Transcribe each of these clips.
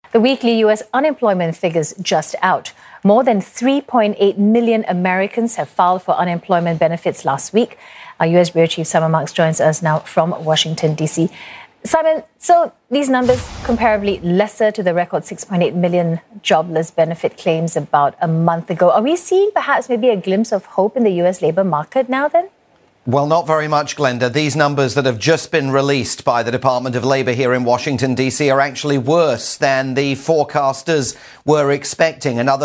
The weekly U.S. unemployment figures just out. More than 3.8 million Americans have filed for unemployment benefits last week. Our U.S. Bureau Chief Simon Marks joins us now from Washington, D.C. Simon, so these numbers comparably lesser to the record 6.8 million jobless benefit claims about a month ago. Are we seeing perhaps maybe a glimpse of hope in the U.S. labour market now then? Well, not very much, Glenda. These numbers that have just been released by the Department of Labour here in Washington, D.C. are actually worse than the forecasters were expecting. Another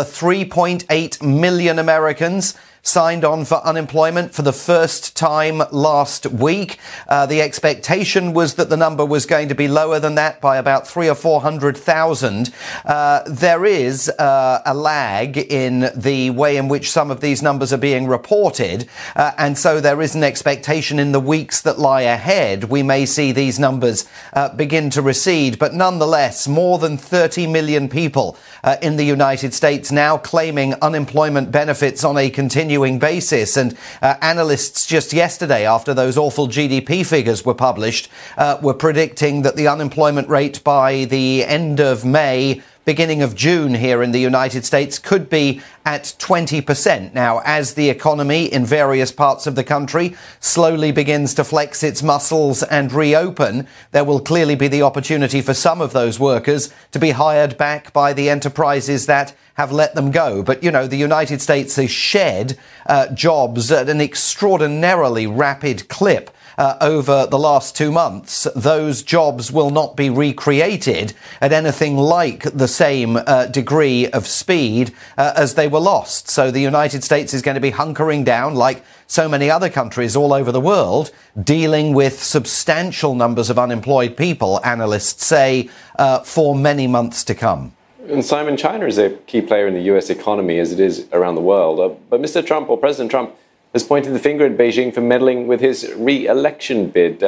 3.8 million Americans signed on for unemployment for the first time last week. The expectation was that the number was going to be lower than that by about 300,000 or 400,000. There is a lag in the way in which some of these numbers are being reported. And so there is an expectation in the weeks that lie ahead, we may see these numbers begin to recede. But nonetheless, more than 30 million people in the United States now claiming unemployment benefits on a continuing basis. And analysts just yesterday, after those awful GDP figures were published, were predicting that the unemployment rate by the end of May, beginning of June here in the United States could be at 20%. Now, as the economy in various parts of the country slowly begins to flex its muscles and reopen, there will clearly be the opportunity for some of those workers to be hired back by the enterprises that have let them go. But, you know, the United States has shed jobs at an extraordinarily rapid clip. Over the last 2 months, those jobs will not be recreated at anything like the same degree of speed as they were lost. So the United States is going to be hunkering down, like so many other countries all over the world, dealing with substantial numbers of unemployed people, analysts say, for many months to come. And Simon, China is a key player in the US economy as it is around the world. But Mr. Trump, or President Trump, has pointed the finger at Beijing for meddling with his re-election bid.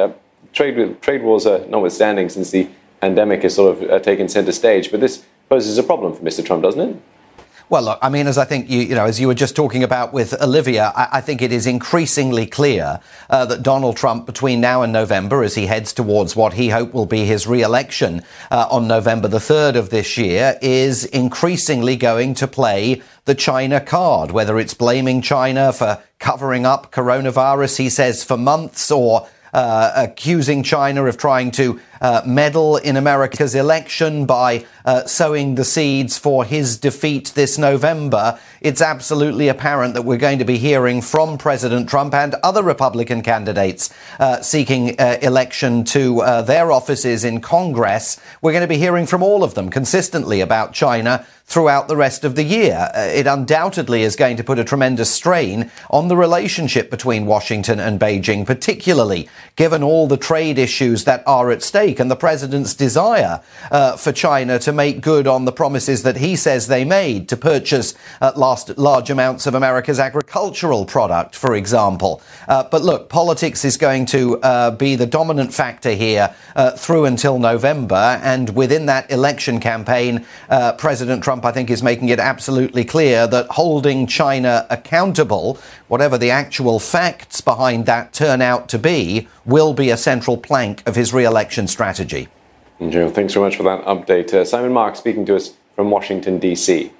Trade wars notwithstanding, since the pandemic has sort of taken center stage. But this poses a problem for Mr. Trump, doesn't it? Well, look, I mean, as I think as you were just talking about with Olivia, I think it is increasingly clear that Donald Trump, between now and November, as he heads towards what he hopes will be his re-election on November the 3rd of this year, is increasingly going to play the China card, whether it's blaming China for covering up coronavirus, he says, for months, or accusing China of trying to meddle in America's election by sowing the seeds for his defeat this November. It's absolutely apparent that we're going to be hearing from President Trump and other Republican candidates seeking election to their offices in Congress. We're going to be hearing from all of them consistently about China throughout the rest of the year. It undoubtedly is going to put a tremendous strain on the relationship between Washington and Beijing, particularly given all the trade issues that are at stake and the president's desire for China to make good on the promises that he says they made to purchase at last large amounts of America's agricultural product, for example. But look, politics is going to be the dominant factor here through until November. And within that election campaign, President Trump, I think, is making it absolutely clear that holding China accountable, whatever the actual facts behind that turn out to be, will be a central plank of his re-election strategy. Joe, thanks so much for that update. Simon Marks speaking to us from Washington, D.C.